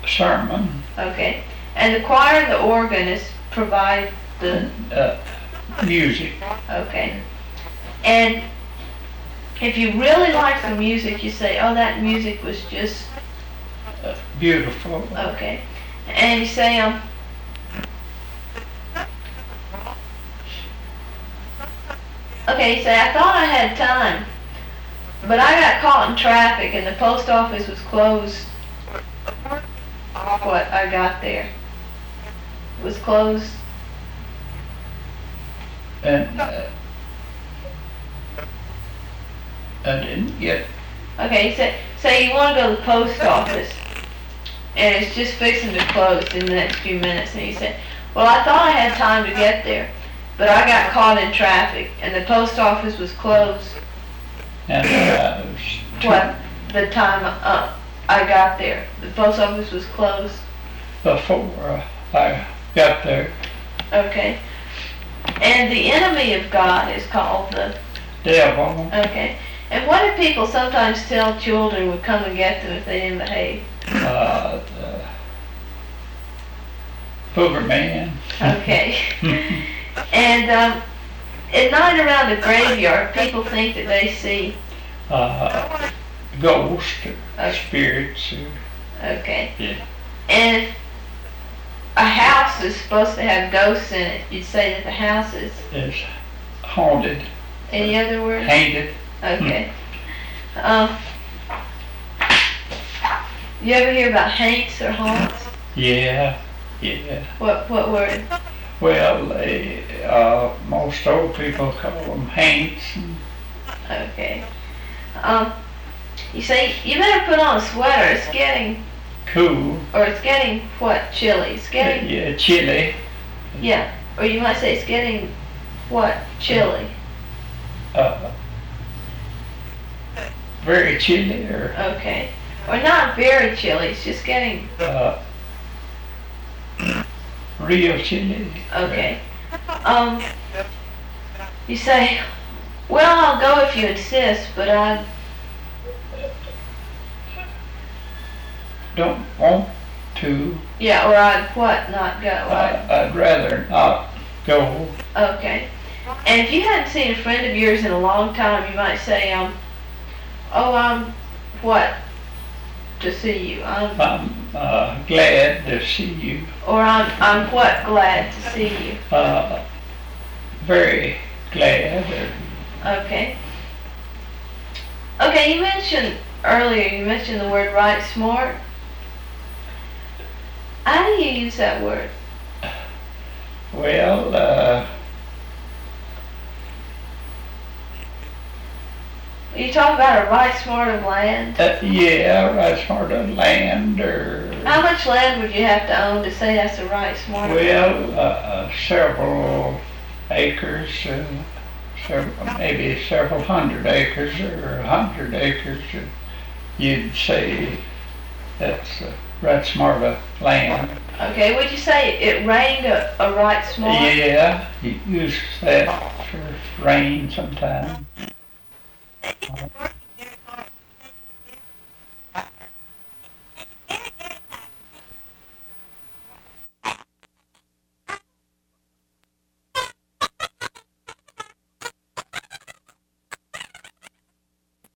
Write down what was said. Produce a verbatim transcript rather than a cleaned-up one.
sermon. Okay. And the choir and the organist provide the uh, music. Okay. And if you really like the music, you say, oh, that music was just uh, beautiful. Okay. And you say, um, okay, you say, I thought I had time, but I got caught in traffic and the post office was closed. What I got there was closed. And uh, I didn't get. Okay, say say you want to go to the post office, and it's just fixing to close in the next few minutes, and you say, well, I thought I had time to get there, but I got caught in traffic, and the post office was closed. And uh, it was two, What the time uh, I got there, the post office was closed. Before uh, I got there. Okay. And the enemy of God is called the devil. Okay. And what do people sometimes tell children would come and get them if they didn't behave? Uh, the booger man. Okay. And um, at night around the graveyard, people think that they see uh, ghosts, uh, spirits. Okay. Yeah. And if a house is supposed to have ghosts in it, you'd say that the house is is haunted. Any other word? Haunted. Okay. Um, you ever hear about haints or haunts? Yeah, yeah. What what word? Well, they, uh, most old people call them haints. Okay. Um, you say you better put on a sweater. It's getting Cool. or it's getting what? Chilly. It's getting Yeah, chilly. yeah. Or you might say it's getting what? Chilly. Uh, very chilly, or Okay. Or not very chilly. It's just getting uh, real chilly. okay. Um, you say, well, I'll go if you insist, but I Don't want to. yeah, or I'd what? Not go. Uh, I'd, I'd rather not go. okay. And if you hadn't seen a friend of yours in a long time, you might say, um, oh, I'm what? To see you. I'm, I'm uh, glad to see you. or I'm, I'm what? Glad to see you. Uh, very glad. Or, Okay. Okay, you mentioned earlier, you mentioned the word right smart. How do you use that word? well, uh, You talk about a right smart of land. uh, yeah, right smart of land, or How much land would you have to own to say that's a right smart of land? well, uh, uh, several acres, uh, several, maybe several hundred acres, or a hundred acres. Uh, you'd say that's uh, right smart of land. Okay, would you say it rained a, a right smart? Yeah, you use that for rain sometime.